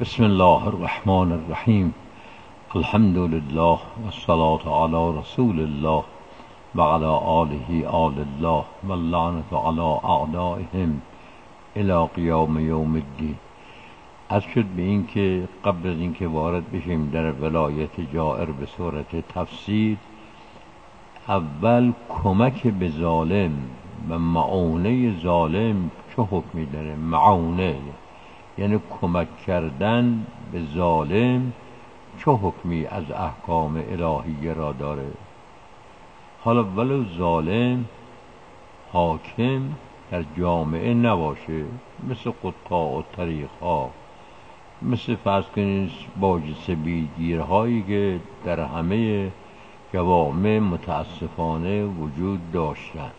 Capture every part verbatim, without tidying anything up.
بسم الله الرحمن الرحیم. الحمد لله والصلاة علی رسول الله و علی آله آل الله و اللعنة علی اعدائهم الی قیام یوم الدین. از شد به این که قبل از اینکه وارد بشیم در ولایت جائر به صورت تفسیر، اول کمک به ظالم و معونه ظالم چه حکمی داره؟ معونه یعنی کمک کردن به ظالم چه حکمی از احکام الهیه را داره؟ حالا ولو ظالم حاکم در جامعه نباشه، مثل قطاع و طریق ها، مثل فرض کنید باج سبیلگیرهایی که در همه جوامع متاسفانه وجود داشتند.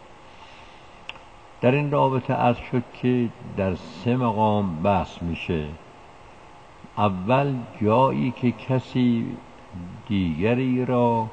در این رابطه عرض شد که در سه مقام بحث میشه. اول جایی که کسی دیگری را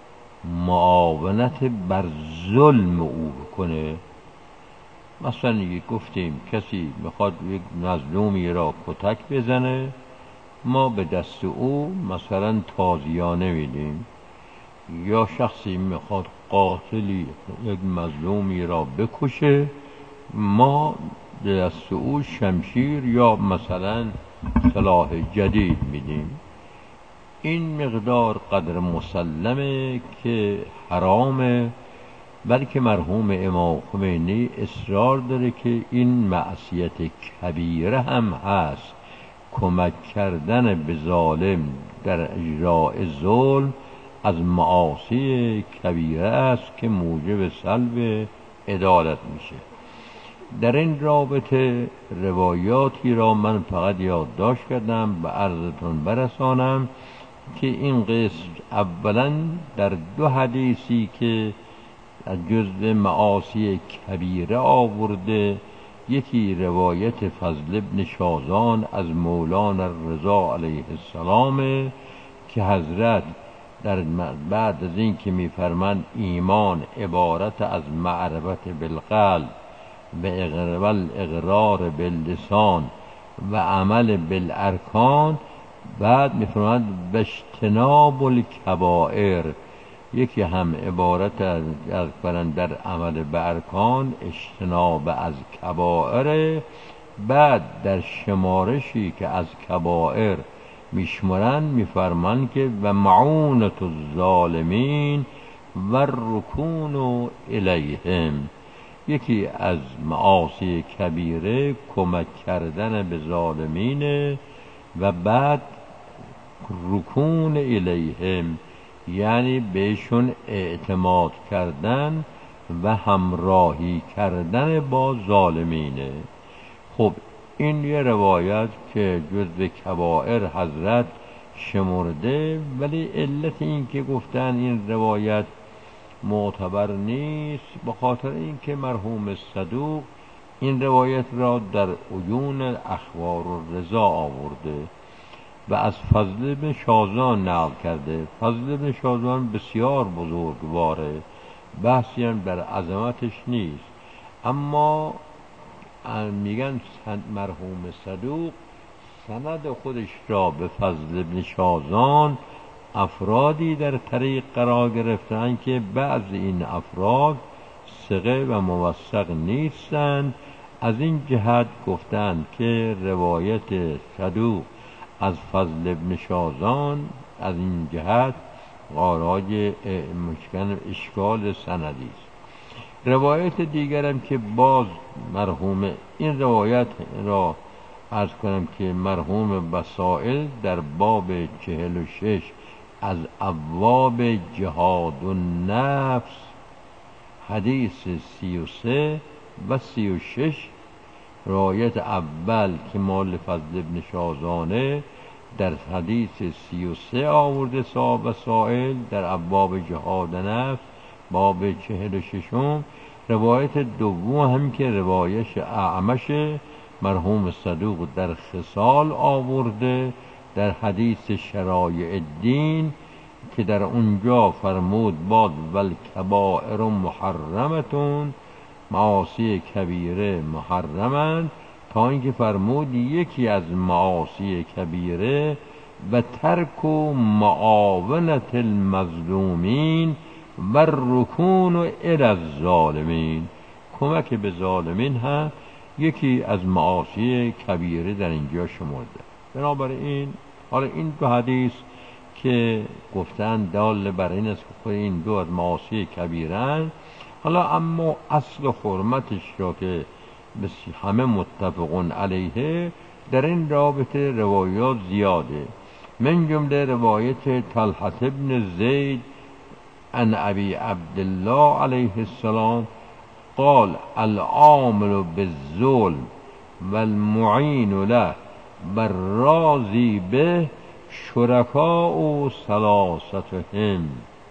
معاونت بر ظلم او بکنه، مثلا یه گفتیم کسی میخواد یک مظلومی را کتک بزنه، ما به دست او مثلا تازیانه میدیم، یا شخصی میخواد قاتلی یک مظلومی را بکشه، ما به دست او شمشیر یا مثلا سلاح جدید میدیم. این مقدار قدر مسلمه که حرامه، بلکه مرحوم امام خمینی اصرار داره که این معصیت کبیره هم هست. کمک کردن به ظالم در اجراء ظلم از معاصی کبیره است که موجب سلب عدالت میشه. در این رابطه روایاتی را من فقط یادداشت کردم به عرضتون برسانم که این قسم اولا در دو حدیثی که از جزء معاصی کبیره آورده، یکی روایت فضل ابن شازان از مولانا رضا علیه السلام که حضرت در بعد از این که میفرمند ایمان عبارت از معرفت بالقلب و اقرار باللسان و عمل بالارکان، بعد میفرماند اجتناب الکبائر، یکی هم عبارت از در عمل به ارکان اجتناب از کبائر، بعد در شمارشی که از کبائر میشمرن میفرماند که و معونت الظالمین و رکون الیهم، یکی از معاصی کبیره کمک کردن به ظالمین و بعد رکون الیهم یعنی بهشون اعتماد کردن و همراهی کردن با ظالمینه. خب این یه روایت که جزو کبائر حضرت شمرده، ولی علت این که گفتن این روایت معتبر نیست به خاطر اینکه مرحوم صدوق این روایت را در عیون اخبار الرضا آورده و از فضل بن شازان نقل کرده. فضل بن شازان بسیار بزرگواره، بحثی هم در عظمتش نیست، اما میگن مرحوم صدوق سند خودش را به فضل بن شازان افرادی در طریق قرار گرفتن که بعض این افراد ثقه و موثق نیستند. از این جهت گفتند که روایت صدوق از فضل بن شازان از این جهت غارای مشکل اشکال سندی است. روایت دیگرم که باز مرحوم این روایت را عرض کنم که مرحوم وسائل در باب چهل و شش از ابواب جهاد و نفس حدیث سی و سه و سی و شش، روایت اول که مال فضل ابن شازانه در حدیث سی و سه آورده صاحب وسائل در ابواب جهاد و نفس باب چهل و ششم. روایت دوم هم که روایش اعمش مرحوم صدوق در خصال آورده در حدیث شرایع الدین که در اونجا فرمود باد والکبائر محرمتون، معاصی کبیره محرمند تا اینکه فرمود یکی از معاصی کبیره و ترک و معاونت المظلومین و رکون الی الظالمین، کمک به ظالمین هم یکی از معاصی کبیره در اینجا شمرده. بنابراین حالا این دو حدیث که گفتن دال بر این است که خود این دو از معاصی کبیرن. حالا اما اصل حرمتش را که همه متفقون علیه، در این رابطه روایات زیاده، من جمله روایت طلحة بن زید عن ابی عبدالله علیه السلام قال العامل بالظلم والمعین له والراضی به شرکاء ثلاثتهم،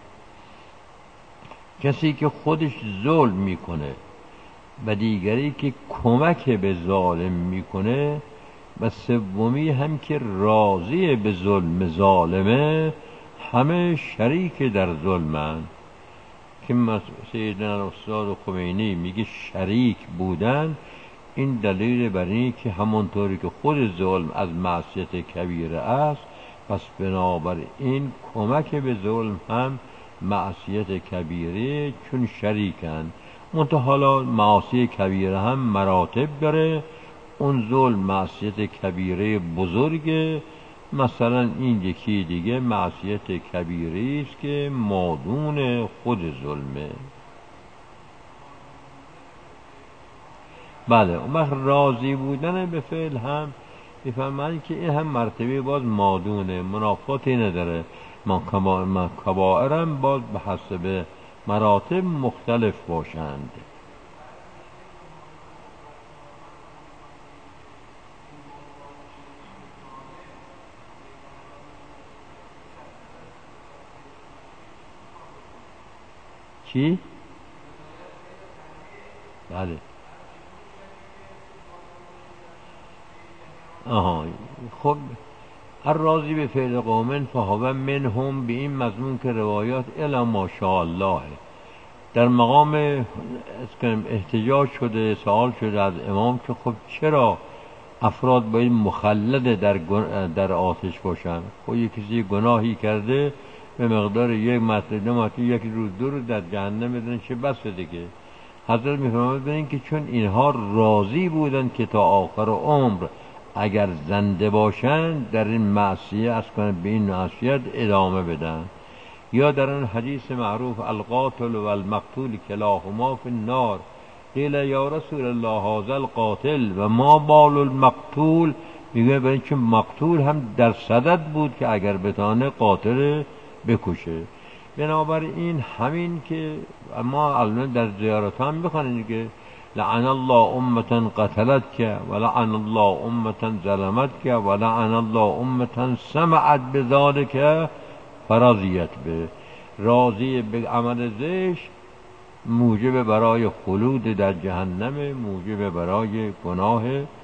کسی که خودش ظلم میکنه و دیگری که کمک به ظالم میکنه و سومی هم که راضی به ظلم ظالمه، همه شریک در ظلمن. که سیدنا استاد خمینی میگه شریک بودن، این دلیل بر این که همونطوری که خود ظلم از معصیت کبیره است، پس بنابراین کمک به ظلم هم معصیت کبیره، چون شریکن. منتها حالا معاصی کبیره هم مراتب داره. اون ظلم معصیت کبیره بزرگه، مثلا این یکی دیگه معصیت کبیره است که مادون خود ظلمه. بله، اون وقت راضی بودن به فعل هم بفهمن که این هم مرتبه باز مادونه، منافاتی نداره. ما کبائرم باز به حسب مراتب مختلف باشند. چی؟ بله. آها، خب الراضی به فعل قومن فهو منهم، به این مضمون که روایات الا ماشاءالله در مقام احتجاج شده، سوال شده از امام که خب چرا افراد باید مخلد در, در آتش باشن؟ خب یک کسی گناهی کرده به مقدار یک مطلب نماتی یک روز دو روز در جهنم بدن، چه بس دیگه. حضرت میفرماید ببینید که چون اینها راضی بودن که تا آخر عمر اگر زنده باشند در این معصیه از کنن، به این معصیت ادامه بدن. یا در اون حدیث معروف القاتل و المقتول کلاهما فی النار، قیل یا رسول الله هذا القاتل و ما بال المقتول، میگه برای چون مقتول هم در صدد بود که اگر بتانه قاتل بکشه. بنابراین همین که ما الان در زیارت هم بخونیم که لعن الله امتا قتلت که و لعن الله امتا ظلمت که و لعن الله امتا سمعت بذالک فرضیت به، راضی به عمل زشت موجب برای خلود در جهنم، موجب برای گناه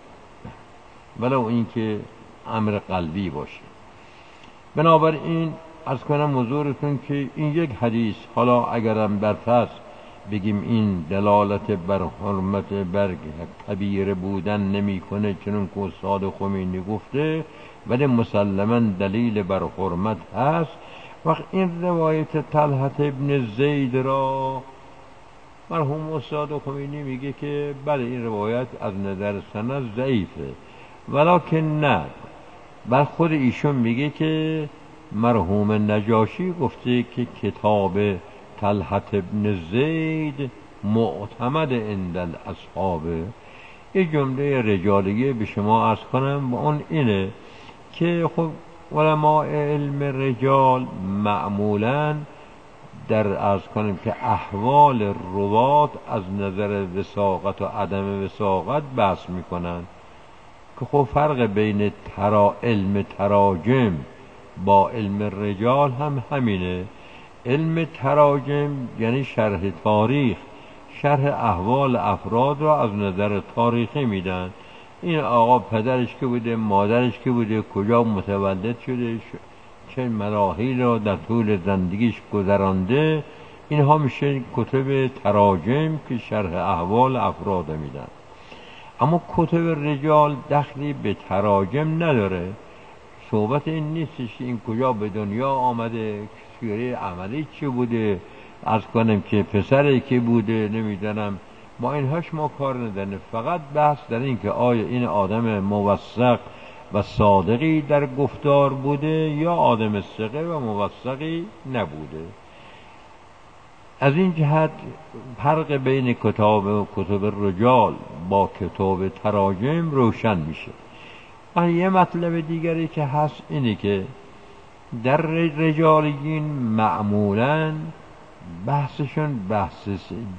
ولو اینکه امر قلبی باشه. بنابراین از کنم حضورتون که این یک حدیث، حالا اگرم بر فرض بگیم این دلالت بر حرمت بر کبیره بودن نمیکنه چنون که استاد خمینی گفته، ولی مسلما دلیل بر حرمت هست. وقت این روایت طلحة ابن زید را مرحوم استاد خمینی میگه که بله این روایت از نظر سند ضعیفه، ولکن نه، بر خود ایشون میگه که مرحوم نجاشی گفته که کتاب طلحة ابن زید معتمد عند الاصحاب. یه جمله رجالیه به شما عرض کنم و اون اینه که خب علماء علم رجال معمولاً در عرض کنیم که احوال روات از نظر وثاقت و عدم وثاقت بحث میکنن که خب فرق بین ترا علم تراجم با علم رجال هم همینه. علم تراجم یعنی شرح تاریخ، شرح احوال افراد را از نظر تاریخی میدن. این آقا پدرش که بوده، مادرش که بوده، کجا متولد شده، چه مراحل را در طول زندگیش گذرانده، اینها میشه کتب تراجم که شرح احوال افراد میدن. اما کتب رجال دخلی به تراجم نداره. صحبت این نیستش این کجا به دنیا آمده، سیره عملی چی بوده، از کنم که پسری که بوده، نمیدونم با اینهاش ما کار نداریم. فقط بحث در این که آیا این آدم موثق و صادقی در گفتار بوده یا آدم ثقه و موثقی نبوده. از این جهت فرق بین کتاب و کتب رجال با کتاب تراجم روشن میشه. و یه مطلب دیگری که هست اینه که در رجالیین معمولاً بحثشون بحث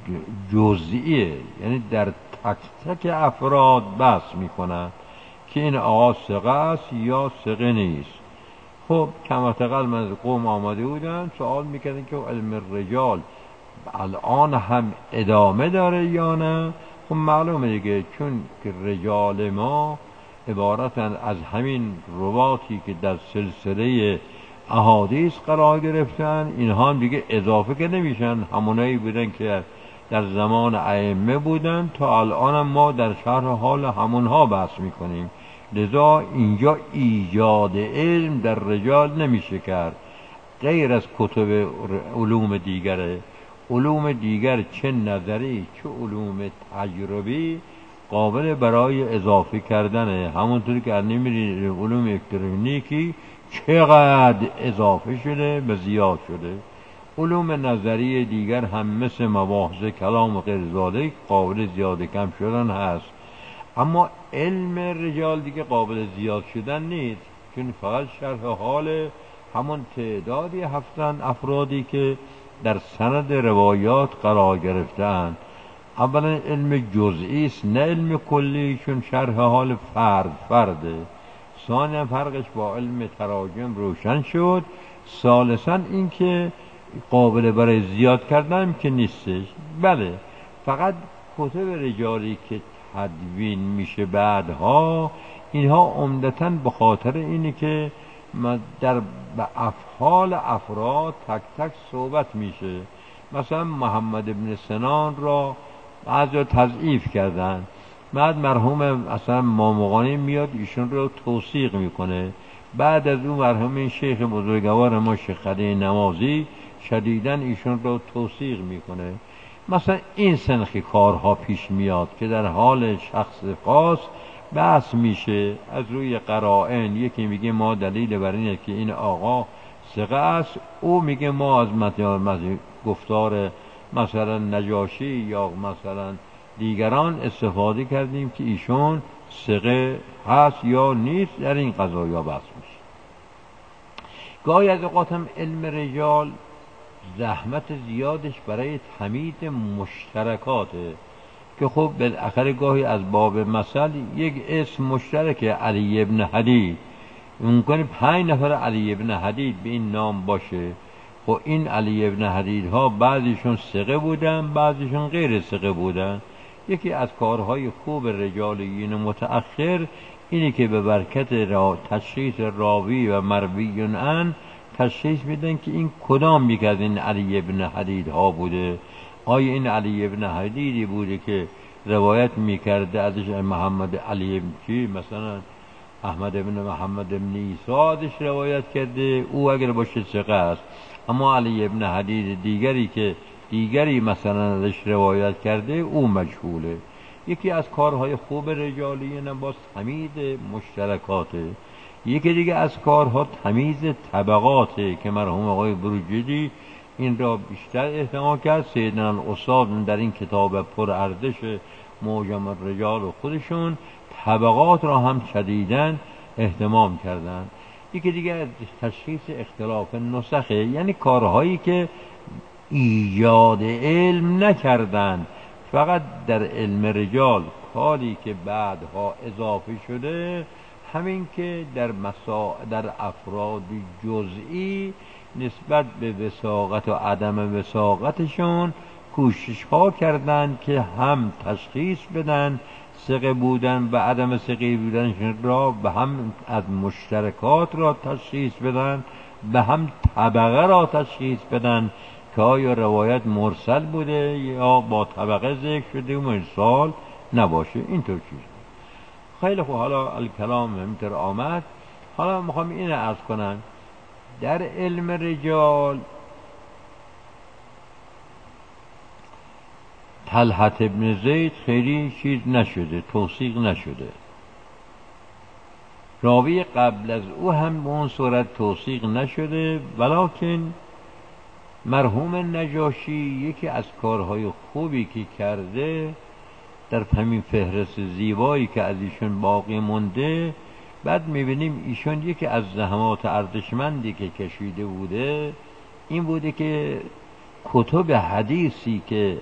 جزئیه، یعنی در تک تک افراد بحث میکنن که این آقا ثقه است یا ثقه نیست. خب کمتقل من از قوم آمده بودن سوال میکردن که علم رجال الان هم ادامه داره یا نه. خب معلومه دیگه، چون که رجال ما عبارتن از همین رواتی که در سلسله احادیث قرار گرفتن، اینها هم دیگه اضافه که نمیشن، همونایی بودن که در زمان ائمه بودن تا الان هم ما در شرح حال همونها بحث میکنیم. لذا اینجا ایجاد علم در رجال نمیشه کرد غیر از کتب علوم دیگره. علوم دیگر چه نظری چه علوم تجربی قابل برای اضافه کردنه. همونطور که نمیرید علوم الکترونیکی چقدر اضافه شده به زیاد شده. علوم نظری دیگر هم مثل مباحث کلام و غیر ذالک قابل زیاد کم شدن هست. اما علم رجال دیگه قابل زیاد شدن نیست، چون فقط شرح حال همون تعدادی هستند افرادی که در سند روایات قرار گرفتن. اولا علم جزئی است نه علم کلی، چون شرح حال فرد فرده. ثانیا فرقش با علم تراجم روشن شد. ثالثا اینکه قابل برای زیاد کردن که نیستش. بله فقط کتب رجالی که تدوین میشه بعدها، اینها عمدتاً به خاطر اینه که در به افعال افراد تک تک صحبت میشه. مثلا محمد ابن سنان را بعضی تضعیف کردن، بعد مرحوم اصلا مامغانی میاد ایشون رو توثیق میکنه. بعد از اون مرحوم شیخ بزرگوار ما شیخ علی نمازی شدیداً ایشون رو توثیق میکنه. مثلا این سنخی کارها پیش میاد که در حال شخص خاص بحث میشه از روی قرائن. یکی میگه ما دلیل بر اینه که این آقا ثقه است، او میگه ما از متن گفتار مثلا نجاشی یا مثلا دیگران استفاده کردیم که ایشون ثقه هست یا نیست. در این قضایا بحث میشه. گاهی از اوقات هم علم رجال زحمت زیادش برای تمییز مشترکاته که خب بالاخره گاهی از باب مثل یک اسم مشترک علی ابن حدید ممکنه پنج نفر علی ابن حدید به این نام باشه. خب این علی ابن حدید ها بعضیشون ثقه بودن بعضیشون غیر ثقه بودن. یکی از کارهای خوب رجالیین متأخر اینی که به برکت را تشخیص راوی و مروی عن تشخیص میدن که این کدام یک از این علی ابن حدید ها بوده. آیا این علی ابن حدیدی بوده که روایت میکرده ازش محمد علی ابن کی مثلا احمد ابن محمد ابن عیسی ازش روایت کرده، او اگر باشه ثقه است. اما علی ابن حدید دیگری که دیگری مثلا ازش روایت کرده او مجهوله. یکی از کارهای خوب رجالیین باز تمییز مشترکاته. یکی دیگه از کارها تمییز طبقاته که مرحوم آقای بروجردی این را بیشتر اهتمام کرد. سیدنا الاستاد در این کتاب پر ارزش معجم الرجال و خودشون طبقات را هم شدیداً اهتمام کردن. یکی دیگه تشخیص اختلاف نسخه، یعنی کارهایی که ایجاد علم نکردن، فقط در علم رجال کاری که بعدها اضافه شده همین که در مسا... در افراد جزئی نسبت به وثاقت و عدم وثاقتشون کوشش ها کردند که هم تشخیص بدن ثقه بودن و عدم ثقه بودنشون را، به هم از مشترکات را تشخیص بدن، به هم طبقه را تشخیص بدن که آیا روایت مرسل بوده یا با طبقه ذکر شده و مرسال نباشه. اینطور چیز. خیلی خوب، حالا الکلام همینطور آمد. حالا میخوام اینو عرض کنم، در علم رجال طلحة ابن زید خیلی چیز نشده، توثیق نشده. راوی قبل از او هم به اون صورت توثیق نشده، ولکن مرحوم نجاشی یکی از کارهای خوبی که کرده در همین فهرست زیبایی که از ایشون باقی مونده، بعد میبینیم ایشون یکی از زحمات ارزشمندی که کشیده بوده این بوده که کتب حدیثی که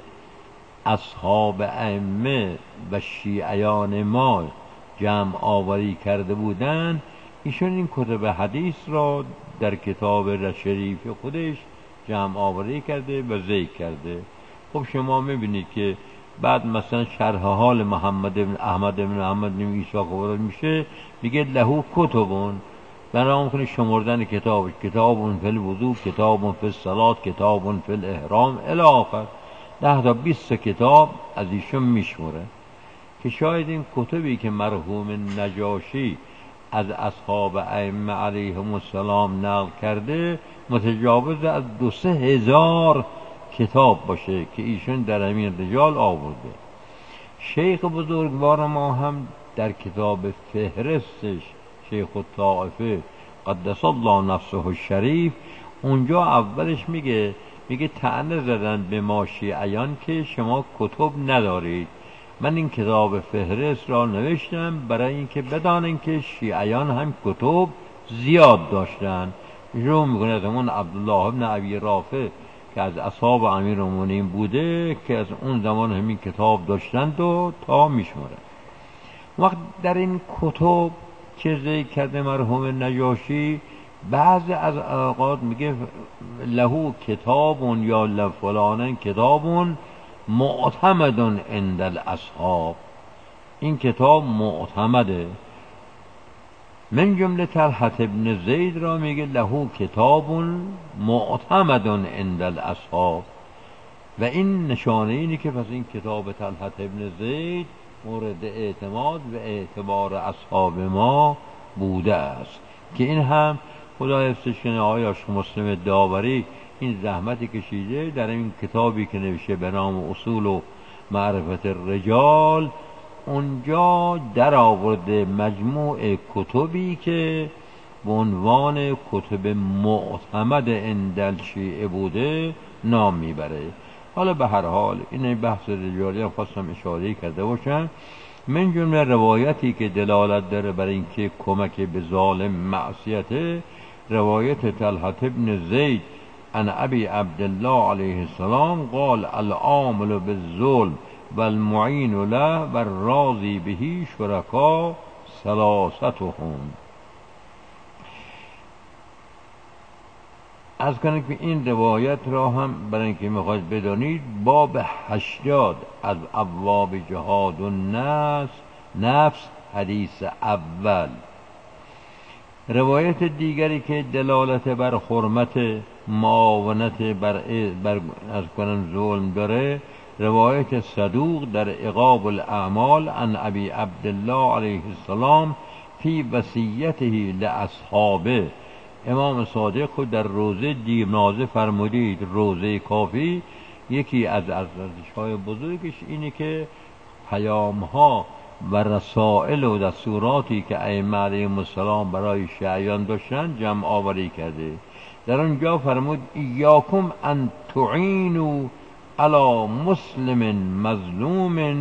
اصحاب ائمه و شیعیان ما جمع آوری کرده بودن، ایشون این کتب حدیث را در کتاب شریف خودش جمع آوری کرده و ذکر کرده. خب شما میبینید که بعد مثلا شرح حال محمد بن احمد بن محمد بن عیسی که وارد میشه میگه له کتبون، برام کنه شمردن کتابش، کتابون فی الوضو، کتابون فی الصلاة، کتابون فی الاحرام الی آخر، ده تا بیست کتاب از ایشون میشموره که شاید این کتبی که مرحوم نجاشی از اصحاب ائمه علیهم السلام نقل کرده متجاوز از دو سه هزار کتاب باشه که ایشون در همین رجال آورده. شیخ بزرگوار ما هم در کتاب فهرستش، شیخ الطائفه قدس الله نفسه الشریف، اونجا اولش میگه میگه طعنه زدن به ما شیعیان که شما کتب ندارید. من این کتاب فهرست را نوشتم برای اینکه بدانن که شیعیان هم کتب زیاد داشتن. شروع میکنه از همون عبدالله بن ابی رافع که از اصحاب امیرالمومنین بوده که از اون زمان همین کتاب داشتند و تا میشماره. وقت در این کتب که ذکر کرده مرحوم نجاشی، بعضی از اوقات میگه له کتابون یا لفلانن کتابون معتمدون عند الاصحاب، این کتاب معتمده. من جمله طلحة ابن زید را میگه له کتابون معتمدون عند الاصحاب، و این نشانه اینه که پس این کتاب طلحة ابن زید مورد اعتماد و اعتبار اصحاب ما بوده است که این هم خدا حفظش کنه. آقای عاشق مسلم داوری این زحمتی کشیده در این کتابی که نوشته به نام اصول و معرفت الرجال، اونجا در آورده مجموع کتبی که به عنوان کتب معتمد عند الشیعه بوده نام میبره. حالا به هر حال این بحث رجالی هم خواستم اشاره کرده باشم. من جمله روایتی که دلالت داره برای اینکه کمک به ظالم معصیته، روایت طلحة ابن زید عن ابی عبدالله علیه السلام قال العامل بالظلم والمعین له والراضی به شرکا ثلاثتهم. از کنه که این روایت را هم برای اینکه میخواید بدانید باب هشتاد از ابواب جهاد و نفس نفس حدیث اول. روایت دیگری که دلالت بر حرمت معاونت بر, بر از کنن ظلم داره، روایت صدوق در عقاب الاعمال عن ابی عبدالله علیه السلام فی وصیته لاصحابه. امام صادق خود در روزه دیرنازه فرمودید، روزه کافی یکی از ارزش‌های بزرگش اینه که پیام‌ها و رسائل و دستوراتی که ائمه علیهم السلام برای شیعیان داشتن جمع آوری کرده. در اونجا فرمود ایاکم ان تعینوا علی مسلم مظلوم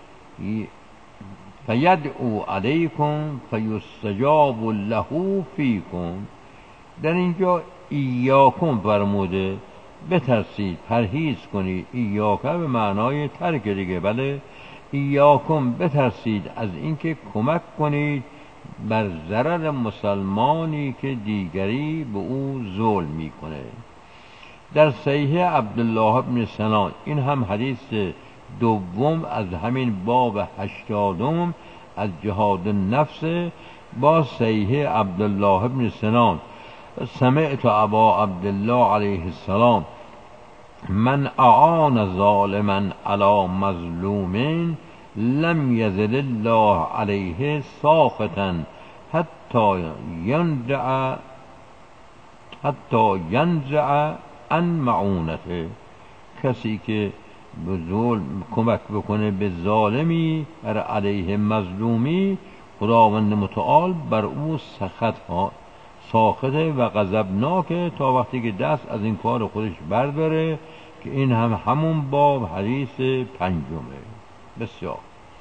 فیدعو علیکم فیستجاب له فیکم. در اینجا ایاکم فرموده، بترسید، پرهیز کنید. ایاکم به معنای ترک دیگه، بله، ایاکم بترسید از اینکه کمک کنید بر ضرر مسلمانی که دیگری به او ظلم میکنه. در صحیح عبدالله بن سنان، این هم حدیث دوم از همین باب هشتادم از جهاد النفس، با صحیح عبدالله بن سنان سمعت ابا عبدالله علیه السلام من اعان ظالما علی مظلوم لم یزل الله علیه ساخطا حتی ینزع حتی ینزع عن معونته. کسی که به ظلم کمک بکنه به ظالمی بر علیه مظلومی، خداوند متعال بر او سخط ها ساخته و غضبناکه تا وقتی که دست از این کار خودش برداره، که این هم همون باب حدیث پنجمه. بسیار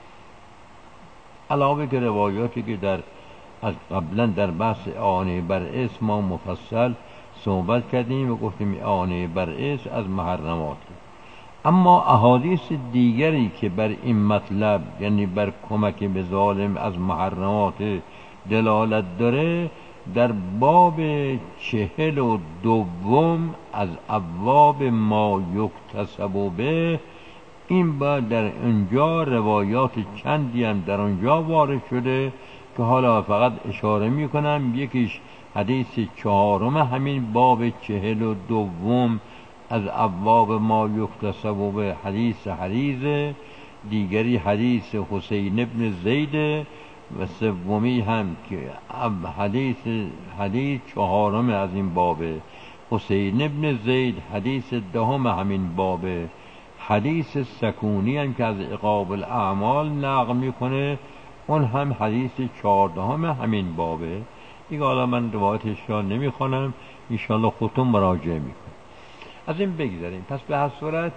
علاوه که روایاتی که در از قبلا در بحث اعانه بر اسم ما مفصل صحبت کردیم و گفتیم اعانه بر اسم از محرمات، اما احادیث دیگری که بر این مطلب یعنی بر کمک به ظالم از محرمات دلالت داره در باب چهل و دوم از ابواب ما یکتسب به، این با در اونجا روایات چندی هم در اونجا وارد شده که حالا فقط اشاره می کنم. یکیش حدیث چهارم همین باب چهل و دوم از ابواب ما یکتسب به حدیث حریزه، دیگری حدیث حسین ابن زید و سومی هم که حدیث حدیث چهارم از این باب حسین ابن زید، حدیث دهم همین باب حدیث سکونی هم که از عقاب الاعمال نقل میکنه، اون هم حدیث چهاردهم همین بابه. دیگه حالا من روایتش را نمیخوانم، انشاءالله خودتون مراجعه میکنم. از این بگذاریم. پس به هر صورت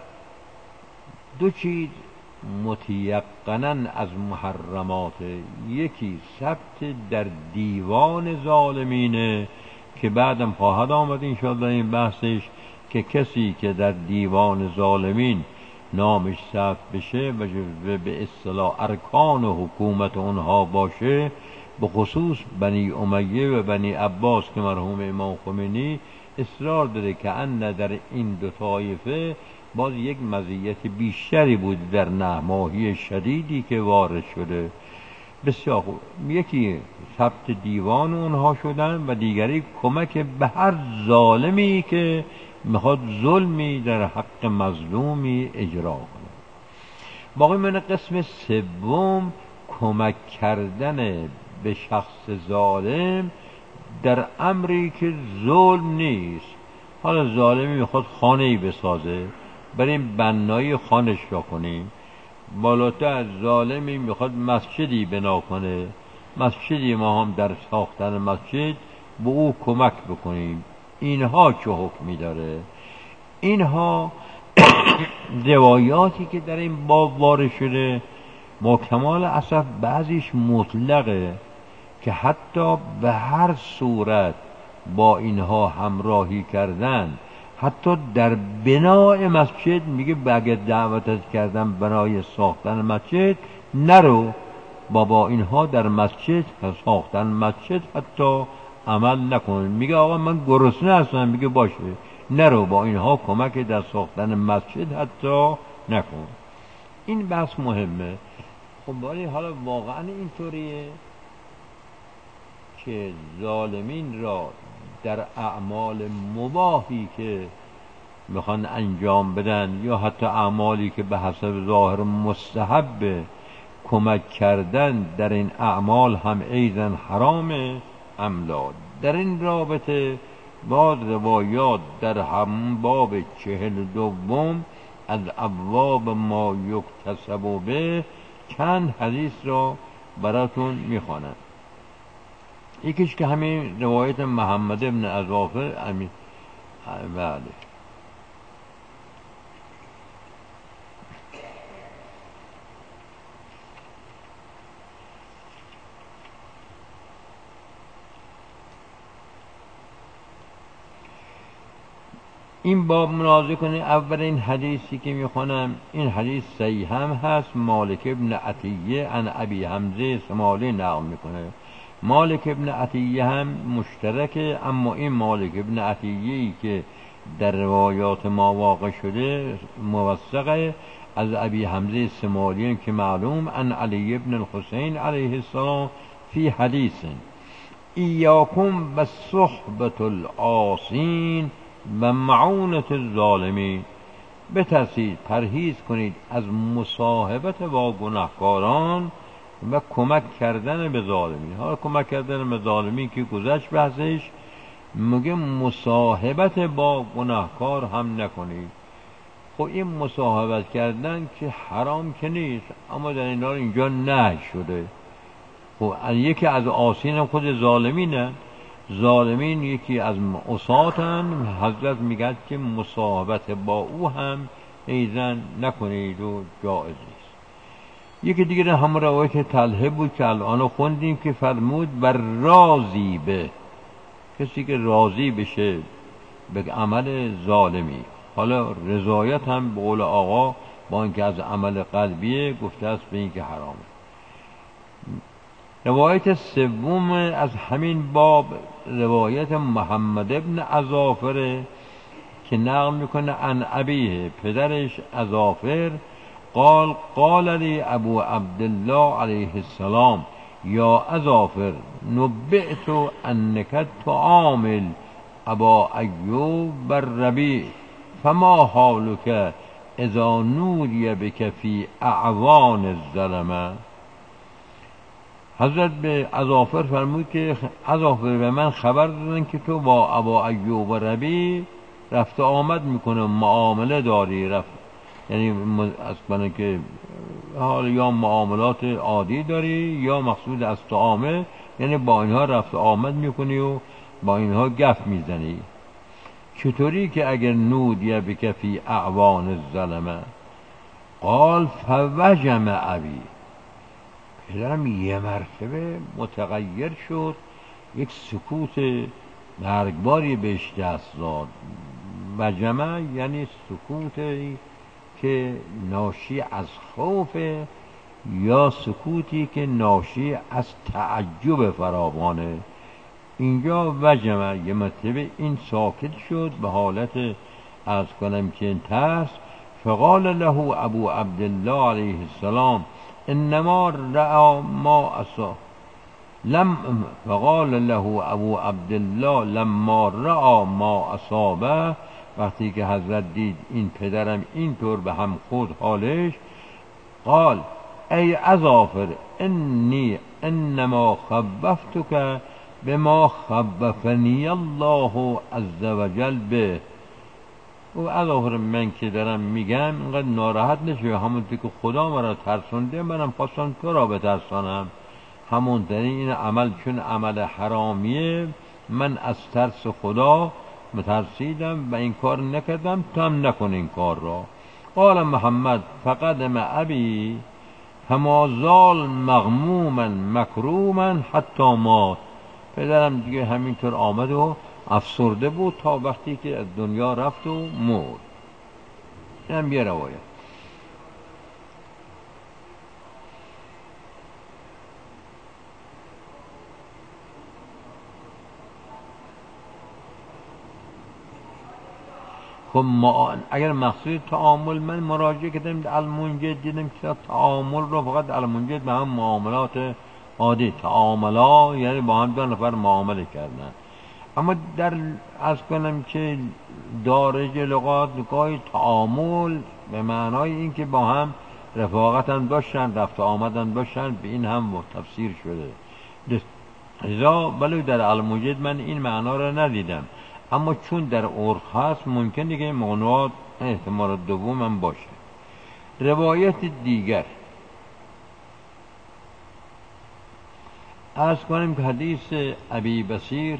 دو چیز متیقناً از محرمات، یکی ثبت در دیوان ظالمینه که بعدم خواهد آمد انشاءالله این بحثش، که کسی که در دیوان ظالمین نامش ثبت بشه و به اصطلاح ارکان و حکومت اونها باشه، به خصوص بنی امیه و بنی عباس که مرحوم امام خمینی اصرار داره که ان در این دو طایفه باز یک مزیت بیشتری بود در نهماهی شدیدی که وارد شده. بسیار خوب، یکی ثبت دیوان اونها شدن و دیگری کمک به هر ظالمی که میخواد ظلمی در حق مظلومی اجرا کنه. باقی من قسم سوم کمک کردن به شخص ظالم در امری که ظلم نیست. حالا ظالمی میخواد خانه‌ای بسازه، بریم بنایی خانش را کنیم. بالاتر ظالمی میخواد مسجدی بنا کنه، مسجدی ما هم در ساختن مسجد به او کمک بکنیم. اینها چه حکمی داره؟ اینها روایاتی که در این باب وارد شده با کمال اسف بعضیش مطلقه که حتی به هر صورت با اینها همراهی کردن، حتی در بنای مسجد میگه اگه دعوتت کردم برای ساختن مسجد نرو، با با اینها در مسجد ساختن مسجد حتی عمل نکن. میگه آقا من گرسنه هستم، میگه باشه نرو، با اینها کمک در ساختن مسجد حتی نکن. این بحث مهمه. خب ولی حالا واقعا اینطوریه که ظالمین را در اعمال مباحی که میخوان انجام بدن یا حتی اعمالی که به حسب ظاهر مستحب کمک کردن در این اعمال هم ایضا حرامه املا؟ در این رابطه بعض روایات در هم باب چهل دوم از ابواب ما یکتسب به چند حدیث را براتون میخوانم. یکیش که همین روایت محمد ابن اظافر امین بله این باب مناظره کنه. اولین حدیثی که میخونم این حدیث صحیح هم هست، مالک ابن عطیه عن ابی حمزه سمالی نقل میکنه. مالک ابن عطیه هم مشترکه، اما این مالک ابن عطیه‌ای که در روایات ما واقع شده موثقه از ابی حمزه سمالی که معلوم عن علی ابن الحسین علیه السلام فی حدیث ایاکم و صحبت العاصین و معونت الظالمین. بترسید، پرهیز کنید از مصاحبت با گناهکاران و کمک کردن به ظالمین. حالا کمک کردن به ظالمین که گذشت بحثش، میگه مصاحبت با گناهکار هم نکنید. خب این مصاحبت کردن که حرام که نیست، اما در این حال اینجا نهی شده. خب یکی از عاصین هم خود ظالمینه، ظالمین یکی از عصاتن، حضرت میگه که مصاحبت با او هم ایزن نکنید و جایز نیست. یکی دیگر هم روایت طلحه بود که الان خوندیم که فرمود بر راضی به، کسی که راضی بشه به عمل ظالمی. حالا رضایت هم به قول آقا با اینکه از عمل قلبیه گفته است به اینکه حرامه. روایت سوم از همین باب روایت محمد ابن عزافر که نقل میکنه عن ابیه، پدرش عزافر، قال قال لی ابو عبدالله علیه السلام یا عزافر نبئت انک تعامل ابا ایوب بر ربیع فما حالک اذا نودی بک فی اعوان الظلمه. حضرت به عزافر فرمود که عزافر به من خبر دادن که تو با ابا ایوب و ربیع رفت آمد میکنه، معامله داری، رفت یعنی از کنه که حال یا معاملات عادی داری یا مقصود از طعامه، یعنی با اینها رفت آمد میکنی و با اینها گپ میزنی. چطوری که اگر نودی بک فی اعوان الظلمه؟ قال فوجم ابی، پدرم یه مرتبه متغیر شد، یک سکوت مرگباری بهش دست داد. وجمه یعنی سکوتی که ناشی از خوف یا سکوتی که ناشی از تعجب فراوانه. اینجا وجمه یه مرتبه این ساکت شد به حالت از کنم که ترس. فقال له ابو عبدالله علیه السلام انما رأى ما اصاب لم فقال له ابو عبدالله لما رأى ما اصابه، وقتی که حضرت دید این پدرم اینطور به هم خورد حالش، قال ای عزافر انی انما خوفتک بما خوفنی الله عز وجل به. او عزافر من که دارم میگم اینقدر ناراحت نشو، همونطور که خدا مرا ترسونده منم خواستم تو را بترسانم. همون دنی این عمل چون عمل حرامیه من از ترس خدا مترسیدم و این کار نکردم، تو هم نکن این کار را. قال محمد فقدم ابی فما زال مغموما مکروما حتی مات. پدرم دیگه همینطور آمد و افسرده بود تا وقتی که از دنیا رفت و مرد. این هم یه روایت. خب ما اگر مقصود تعامل من مراجعه کردم المنجد دیدم که تعامل رو فقط المنجد به هم معاملات عادی، تعاملا یعنی با هم دو نفر معامله کردن. اما در از کنم که دارج لغات گاهی تعامل به معنای این که با هم رفاقت هم داشتن، رفت آمدن داشتن، به این هم تفسیر شده. لذا ولی در المنجد من این معنا را ندیدم، اما چون در عرف هست ممکنه که معنات احتمال دوم هم باشه. روایت دیگر عرض کنیم که حدیث ابی بصیر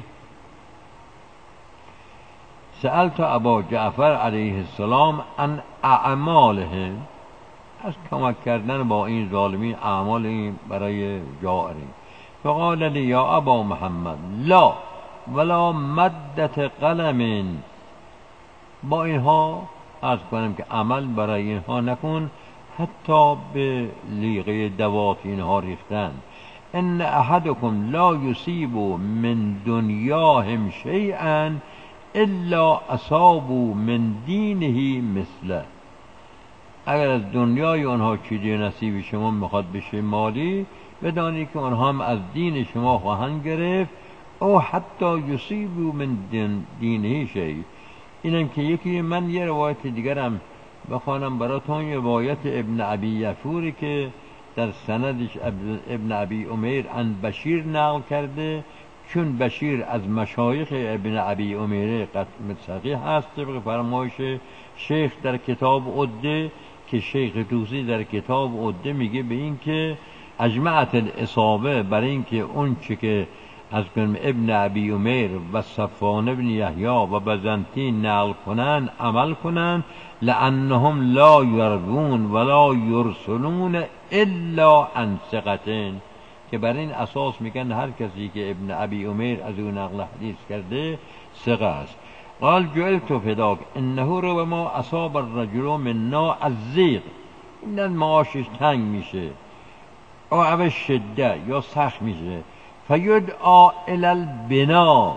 سألت ابا جعفر علیه السلام عن اعمالهم، از کمک کردن با این ظالمین اعمال این برای جائرین. فقال لی یا ابا محمد لا ولا مدت قلم، با اینها از کنم که عمل برای اینها نکن، حتی به لیقه دوات اینها ریختن. ان احدکم لا یصیب من دنیاهم شیئا الا اصابوا من دینه مثله. اگر از دنیای آنها چیزی نصیب شما میخواد بشه مالی، بدانی که آنها هم از دین شما خواهند گرفت. او حتی یصیبوا من دینه شیء. اینم که یکی من یه روایت دیگرم بخوانم براتون روایت ابن ابی یفوری که در سندش ابن ابی امیر عن بشیر نقل کرده، چون بشیر از مشایخ ابن ابی امیر قطع صحیح هست طبق فرمایش شیخ در کتاب عده، که شیخ توسی در کتاب عده میگه به این که اجمعت الاصابه بر این که اون چه که از ابن ابی امیر و صفوان ابن یحیی و بزنطین نقل کنن عمل کنن، لانهم لا یروون ولا یرسلون الا عن ثقة، که بر این اساس میگن هر کسی که ابن ابی امیر از اون نقل حدیث کرده ثقه است. قال جعلت فداک انه رو ما اصاب الرجل منا الزیغ، این معاشش تنگ میشه او او شده یا سخت میشه، فیدعا الی البنا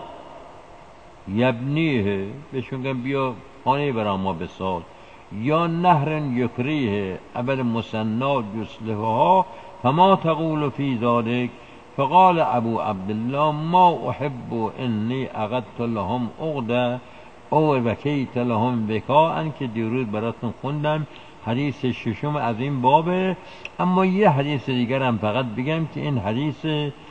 یبنیه، بهشون گم بیا خانه برا ما بساز، یا نهر یکریه اول مسنات یصلحها، فما تقول فی ذلك؟ فقال ابو عبدالله ما احب انی عقدت لهم عقده او وکیت لهم وکاء، که دیروز براتون خوندم حدیث ششم از این بابه. اما یه حدیث دیگر هم فقط بگم که این حدیث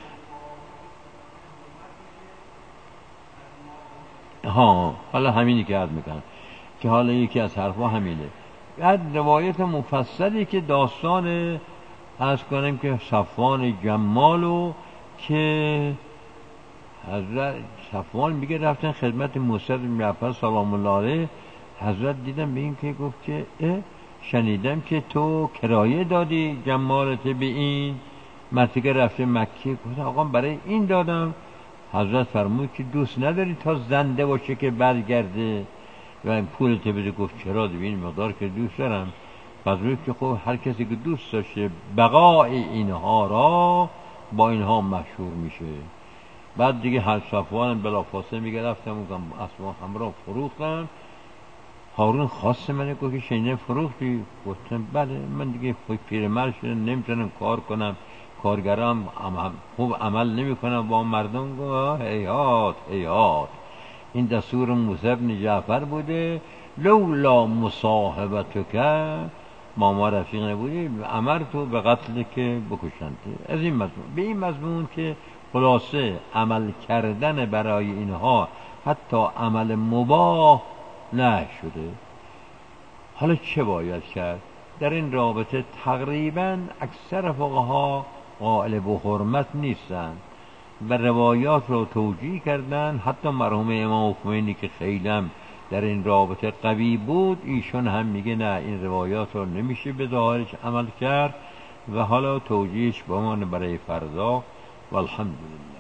ها حالا همینی که عرض میکنم که حالا یکی از حرفا همینه. بعد روایت مفصلی که داستان عرض کنم که صفوان جمالو که حضرت صفوان میگه رفتن خدمت موسی بن جعفر سلام الله علیه، حضرت دیدم به این که گفت که شنیدم که تو کرایه دادی جمالت به این مرتیکه رفته مکه. گفت آقا برای این دادم. حضرت فرمود که دوست نداری تا زنده باشه که برگرده و این پولت بده؟ گفت چرا، ببین مقدار که دوست دارم. فرمود که خب هر کسی که دوست داشته بقای اینها را با اینها مشهور میشه. بعد دیگه هر صفوان بلافاصله میگه رفتم اون اسما همراه فروختم. هارون خواست منه گفت که شینه فروختی؟ گفتم بله، من دیگه پیرمرد شدم نمیتونم کار کنم، کارگرام خوب عمل نمی کنم با مردم. گفت هیهات هیهات، این دستور موسی بن جعفر بوده، لولا مصاحبتک ما ما رفیق نبودی امر تو به قتل که بکشند. از این مضمون به این مضمون که خلاصه عمل کردن برای اینها حتی عمل مباح نه شده. حالا چه باید کرد در این رابطه؟ تقریبا اکثر فقها قائل به حرمت نیستن و روایات رو توجیه کردن. حتی مرحوم امام خمینی که خیلی هم در این رابطه قوی بود، ایشون هم میگه نه این روایات رو نمیشه به ظاهرش عمل کرد و حالا توجیهش بمان برای فردا. والحمدلله.